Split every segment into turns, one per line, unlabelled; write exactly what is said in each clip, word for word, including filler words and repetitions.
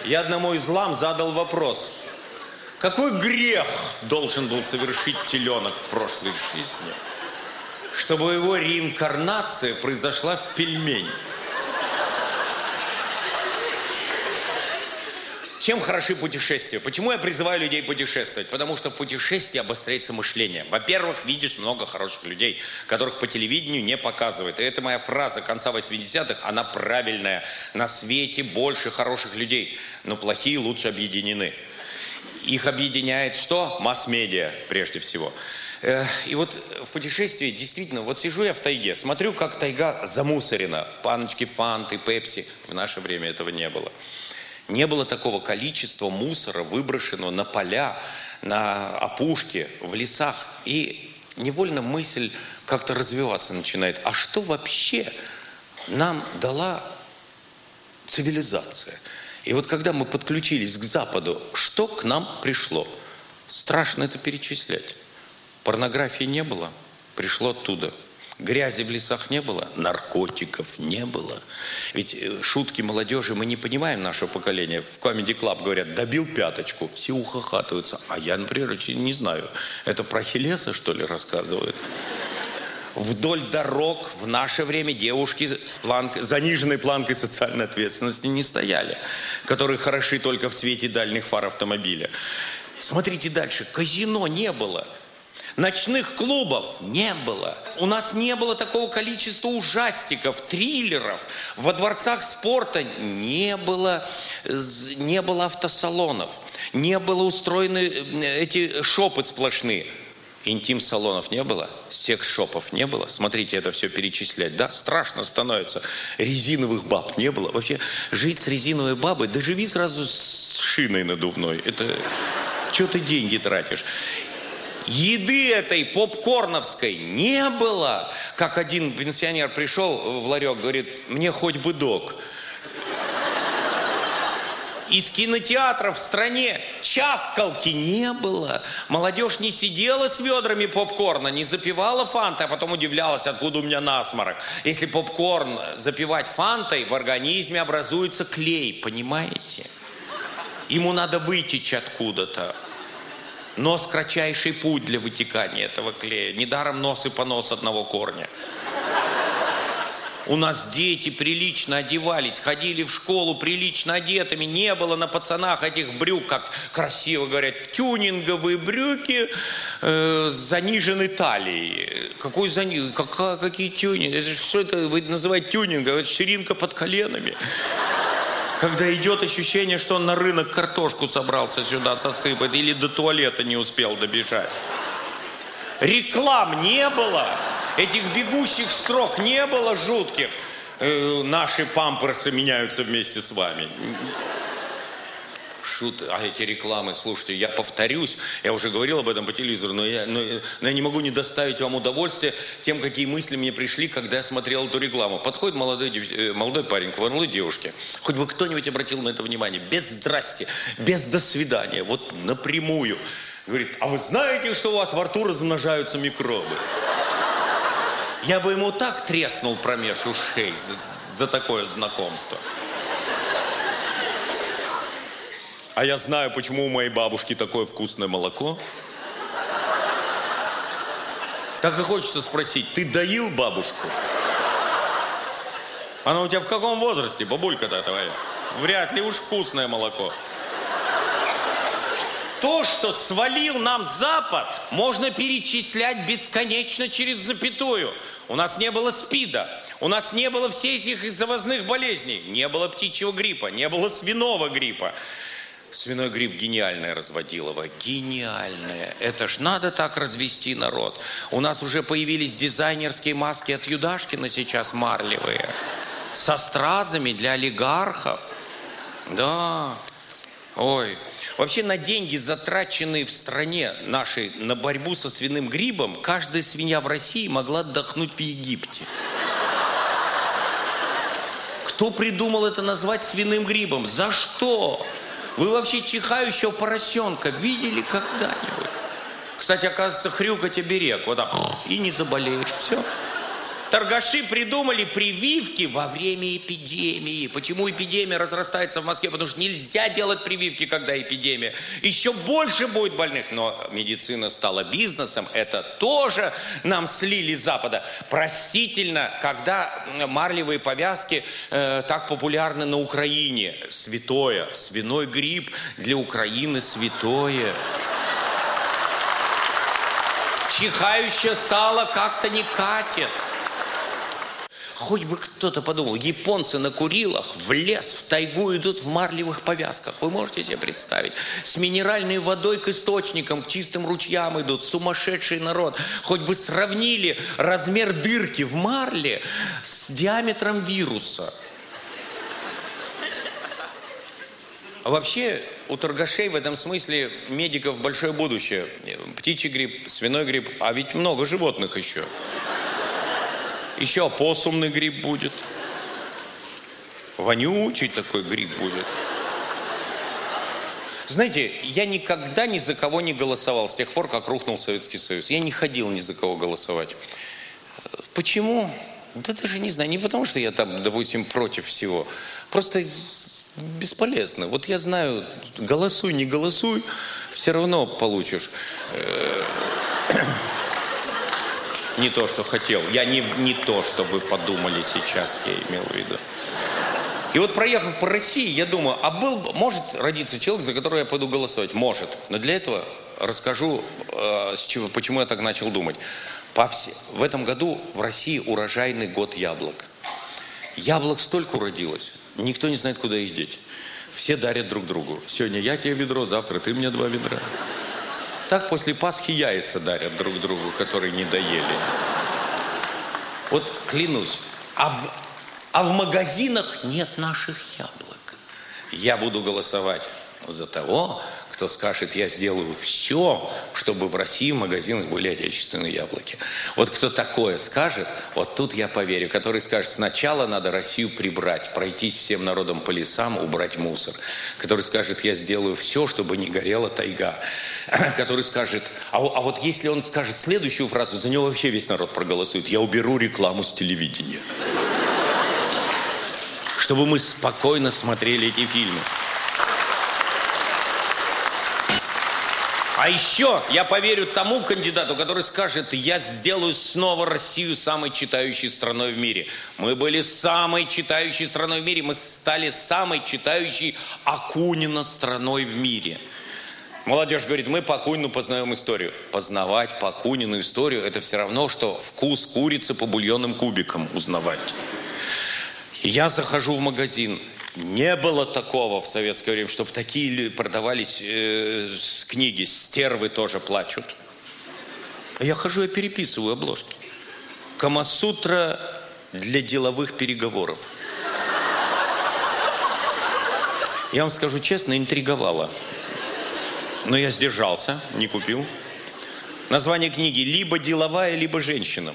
я одному из лам задал вопрос. Какой грех должен был совершить теленок в прошлой жизни, чтобы его реинкарнация произошла в пельмень? Чем хороши путешествия? Почему я призываю людей путешествовать? Потому что в путешествии обостряется мышление. Во-первых, видишь много хороших людей, которых по телевидению не показывают. И это моя фраза конца восьмидесятых, она правильная. На свете больше хороших людей, но плохие лучше объединены. Их объединяет что? Масс-медиа, прежде всего. И вот в путешествии действительно, вот сижу я в тайге, смотрю, как тайга замусорена. Баночки фанты, пепси. В наше время этого не было. Не было такого количества мусора, выброшенного на поля, на опушке, в лесах. И невольно мысль как-то развиваться начинает. А что вообще нам дала цивилизация? И вот когда мы подключились к Западу, что к нам пришло? Страшно это перечислять. Порнографии не было, пришло оттуда. Грязи в лесах не было, наркотиков не было. Ведь шутки молодежи мы не понимаем, нашего поколения. В Comedy Club говорят, добил пяточку, все ухахатываются. А я, например, очень не знаю. Это про Ахиллеса, что ли, рассказывают? Вдоль дорог в наше время девушки с планкой, заниженной планкой социальной ответственности не стояли, которые хороши только в свете дальних фар автомобиля. Смотрите дальше. Казино не было. Ночных клубов не было. У нас не было такого количества ужастиков, триллеров. Во дворцах спорта не было, не было автосалонов. Не было устроены эти шопы сплошные. Интим-салонов не было, секс-шопов не было. Смотрите, это все перечислять, да? Страшно становится. Резиновых баб не было. Вообще, жить с резиновой бабой, да живи сразу с шиной надувной. Это... Чего ты деньги тратишь? Еды этой попкорновской не было. Как один пенсионер пришел в ларек, говорит, мне хоть бы док. Из кинотеатров в стране чавкалки не было. Молодежь не сидела с ведрами попкорна, не запивала фантой, а потом удивлялась, откуда у меня насморк. Если попкорн запивать фантой, в организме образуется клей, понимаете? Ему надо вытечь откуда-то. Нос – кратчайший путь для вытекания этого клея. Недаром нос и понос одного корня. У нас дети прилично одевались, ходили в школу прилично одетыми. Не было на пацанах этих брюк, как красиво говорят, тюнинговые брюки э, с заниженной талией. Какой заниженный? Какая, какие тюнинги? Это что это вы называете тюнингом? Это ширинка под коленами. Когда идет ощущение, что он на рынок картошку собрался сюда сосыпать или до туалета не успел добежать. Реклам не было. Этих бегущих строк не было жутких. Э, наши памперсы меняются вместе с вами. Шут, а эти рекламы, слушайте, я повторюсь, я уже говорил об этом по телевизору, но я, но, но я не могу не доставить вам удовольствие тем, какие мысли мне пришли, когда я смотрел эту рекламу. Подходит молодой, молодой парень к молодой девушке, хоть бы кто-нибудь обратил на это внимание, без здрасте, без до свидания, вот напрямую. Говорит, а вы знаете, что у вас во рту размножаются микробы? Я бы ему так треснул промеж ушей за, за такое знакомство. А я знаю, почему у моей бабушки такое вкусное молоко. Так и хочется спросить, ты доил бабушку? Она у тебя в каком возрасте, бабулька-то твоя? Вряд ли уж вкусное молоко. То, что свалил нам Запад, можно перечислять бесконечно через запятую. У нас не было СПИДа, у нас не было всех этих завозных болезней, не было птичьего гриппа, не было свиного гриппа. Свиной грипп гениальное разводилово. Гениальное. Это ж надо так развести народ. У нас уже появились дизайнерские маски от Юдашкина сейчас марлевые. Со стразами для олигархов. Да. Ой. Вообще на деньги, затраченные в стране нашей на борьбу со свиным гриппом, каждая свинья в России могла отдохнуть в Египте. Кто придумал это назвать свиным гриппом? За что? Вы вообще чихающего поросенка видели когда-нибудь? Кстати, оказывается, хрюкать оберег. Вот так, и не заболеешь. Все. торгаши придумали прививки во время эпидемии. Почему эпидемия разрастается в Москве? Потому что нельзя делать прививки, когда эпидемия. Еще больше будет больных. Но медицина стала бизнесом. Это тоже нам слили с Запада. Простительно, когда марлевые повязки э, так популярны на Украине. Святое. Свиной грипп для Украины святое. Чихающее сало как-то не катит. Хоть бы кто-то подумал, японцы на Курилах в лес, в тайгу идут в марлевых повязках. Вы можете себе представить? С минеральной водой к источникам, к чистым ручьям идут. Сумасшедший народ. Хоть бы сравнили размер дырки в марле с диаметром вируса. А вообще, у торгашей в этом смысле медиков большое будущее. Птичий грипп, свиной грипп, а ведь много животных еще. Еще опоссумный грипп будет. Вонючий такой грипп будет. Знаете, я никогда ни за кого не голосовал с тех пор, как рухнул Советский Союз. Я не ходил ни за кого голосовать. Почему? Да даже не знаю. Не потому, что я там, допустим, против всего. Просто бесполезно. Вот я знаю, голосуй, не голосуй, все равно получишь. Не то, что хотел. Я не, не то, что вы подумали сейчас, я имел в виду. И вот проехав по России, я думаю, а был, может родиться человек, за которого я пойду голосовать? Может. Но для этого расскажу, э, с чего, почему я так начал думать. По все, в этом году в России урожайный год яблок. Яблок столько уродилось, никто не знает, куда их деть. Все дарят друг другу. Сегодня я тебе ведро, завтра ты мне два ведра. Так после Пасхи яйца дарят друг другу, которые не доели. Вот клянусь, а в, а в магазинах нет наших яблок. Я буду голосовать за того, кто скажет, я сделаю все, чтобы в России в магазинах были отечественные яблоки. Вот кто такое скажет, вот тут я поверю. Который скажет, сначала надо Россию прибрать, пройтись всем народом по лесам, убрать мусор. Который скажет, я сделаю все, чтобы не горела тайга. Который скажет, а, а вот если он скажет следующую фразу, за него вообще весь народ проголосует. Я уберу рекламу с телевидения. Чтобы мы спокойно смотрели эти фильмы. А еще я поверю тому кандидату, который скажет, я сделаю снова Россию самой читающей страной в мире. Мы были самой читающей страной в мире, мы стали самой читающей Акунина страной в мире. Молодежь говорит, мы по Акунину познаем историю. Познавать по Акунину историю, это все равно, что вкус курицы по бульонным кубикам узнавать. Я захожу в магазин. Не было такого в советское время, чтобы такие продавались э, книги. Стервы тоже плачут. Я хожу, я переписываю обложки. Камасутра для деловых переговоров. Я вам скажу честно, интриговало. Но я сдержался, не купил. Название книги «Либо деловая, либо женщина».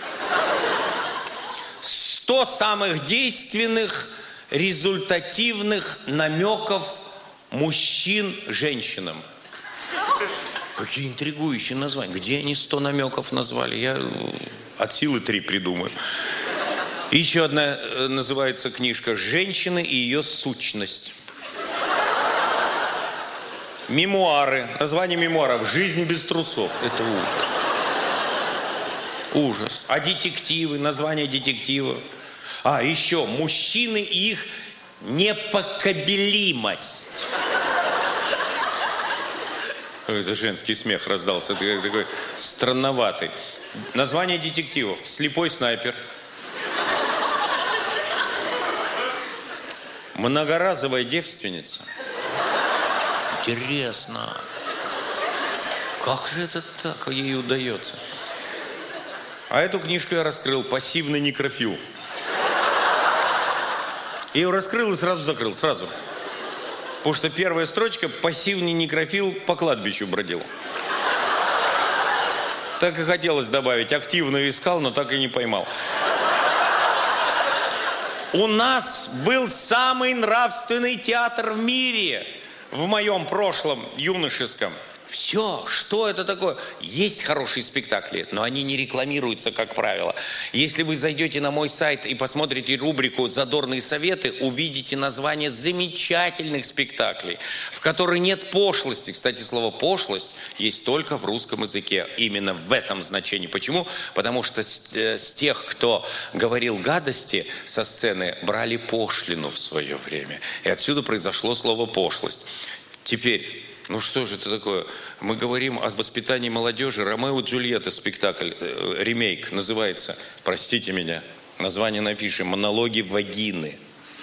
Сто самых действенных, результативных намеков мужчин женщинам. Какие интригующие названия. Где они сто намеков назвали? Я от силы три придумаю. Еще одна называется книжка «Женщины и ее сущность». Мемуары. Название мемуаров «Жизнь без трусов». Это ужас. Ужас. А детективы? Название детектива. А, еще мужчины и их непоколебимость. Это женский смех раздался, такой странноватый. Название детективов. «Слепой снайпер». «Многоразовая девственница». Интересно. Как же это так ей удается? А эту книжку я раскрыл. «Пассивный некрофил». Я ее раскрыл и сразу закрыл, сразу. Потому что первая строчка «Пассивный некрофил по кладбищу бродил». Так и хотелось добавить. Активно искал, но так и не поймал. У нас был самый нравственный театр в мире. В моем прошлом юношеском. Все, что это такое? Есть хорошие спектакли, но они не рекламируются, как правило. Если вы зайдете на мой сайт и посмотрите рубрику «Задорные советы», увидите название замечательных спектаклей, в которых нет пошлости. Кстати, слово «пошлость» есть только в русском языке. Именно в этом значении. Почему? Потому что с, э, с тех, кто говорил гадости со сцены, брали пошлину в свое время. И отсюда произошло слово «пошлость». Теперь... Ну что же это такое? Мы говорим о воспитании молодежи. «Ромео и Джульетта» спектакль, э, ремейк, называется, простите меня, название на афише «Монологи вагины».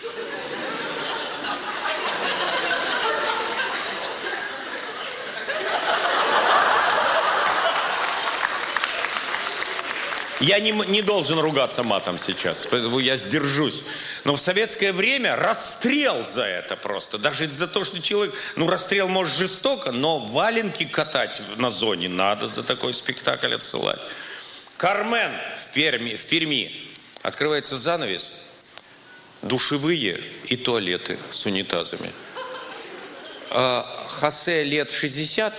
Я не, не должен ругаться матом сейчас, поэтому я сдержусь. Но в советское время расстрел за это просто. Даже за то, что человек... Ну, расстрел может жестоко, но валенки катать на зоне надо за такой спектакль отсылать. «Кармен» в Перми, в Перми. Открывается занавес. Душевые и туалеты с унитазами. А Хосе лет шестьдесят,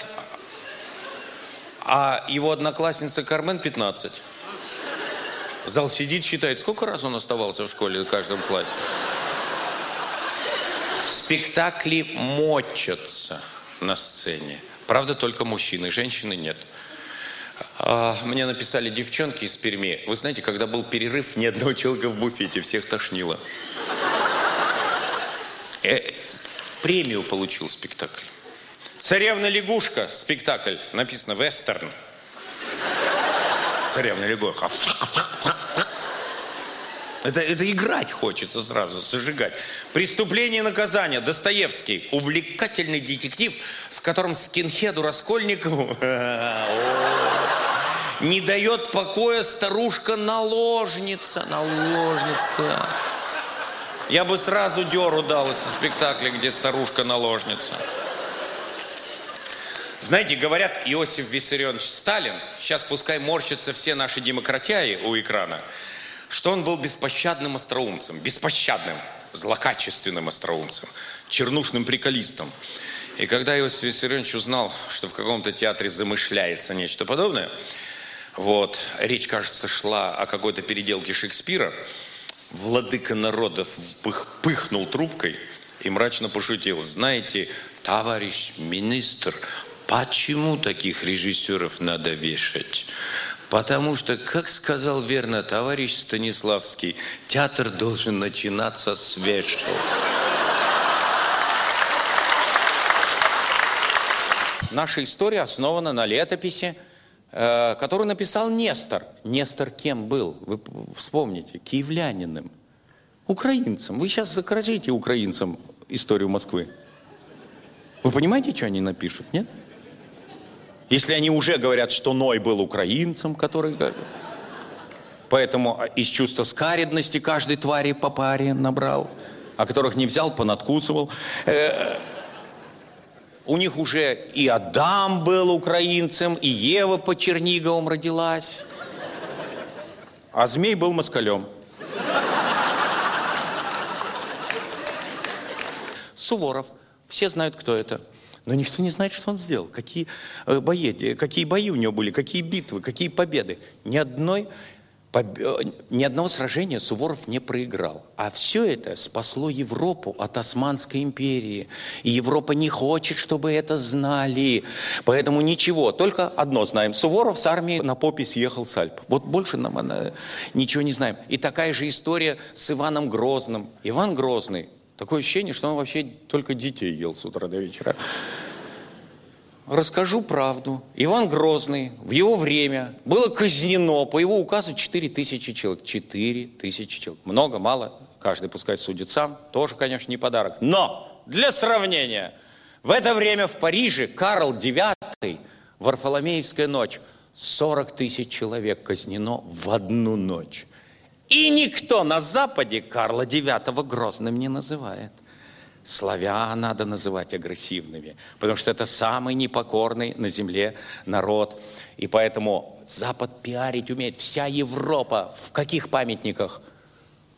а его одноклассница Кармен пятнадцать. Зал сидит, считает, сколько раз он оставался в школе в каждом классе. В спектакле мочатся на сцене. Правда, только мужчины, женщины нет. А, мне написали девчонки из Перми. Вы знаете, когда был перерыв, ни одного человека в буфете, всех тошнило. Э, премию получил спектакль. «Царевна-лягушка» спектакль. Написано «Вестерн». Царевна лягушка. Это, это играть хочется сразу, зажигать. «Преступление и наказание». Достоевский. Увлекательный детектив, в котором скинхеду Раскольникову не дает покоя старушка-наложница. Наложница. Я бы сразу дёру дал из спектакля, где старушка-наложница. Знаете, говорят, Иосиф Виссарионович Сталин, сейчас пускай морщатся все наши демократяи у экрана, что он был беспощадным остроумцем, беспощадным, злокачественным остроумцем, чернушным приколистом. И когда Иосиф Виссарионович узнал, что в каком-то театре замышляется нечто подобное, вот, речь, кажется, шла о какой-то переделке Шекспира, владыка народов пых, пыхнул трубкой и мрачно пошутил: знаете, товарищ министр, почему таких режиссеров надо вешать? Потому что, как сказал верно товарищ Станиславский, театр должен начинаться с вешал. Наша история основана на летописи, э, которую написал Нестор. Нестор кем был? Вы вспомните, киевлянином, украинцем. Вы сейчас закажите украинцам историю Москвы. Вы понимаете, что они напишут, нет? Если они уже говорят, что Ной был украинцем, который... Поэтому из чувства скаредности каждой твари по паре набрал, а которых не взял, понадкусывал. У них уже и Адам был украинцем, и Ева по Черниговым родилась, а Змей был москалем. Суворов. Все знают, кто это. Но никто не знает, что он сделал. Какие бои, какие бои у него были, какие битвы, какие победы. Ни одной, ни одного сражения Суворов не проиграл. А все это спасло Европу от Османской империи. И Европа не хочет, чтобы это знали. Поэтому ничего. Только одно знаем. Суворов с армией на попе съехал с Альп. Вот больше нам она, ничего не знаем. И такая же история с Иваном Грозным. Иван Грозный. Такое ощущение, что он вообще только детей ел с утра до вечера. Расскажу правду. Иван Грозный в его время было казнено по его указу четыре тысячи человек. четыре тысячи человек. Много, мало, каждый пускай судит сам. Тоже, конечно, не подарок. Но для сравнения, в это время в Париже Карл девятый, Варфоломеевская ночь, сорок тысяч человек казнено в одну ночь. И никто на Западе Карла девятого Грозным не называет. Славян надо называть агрессивными, потому что это самый непокорный на земле народ. И поэтому Запад пиарить умеет. Вся Европа в каких памятниках?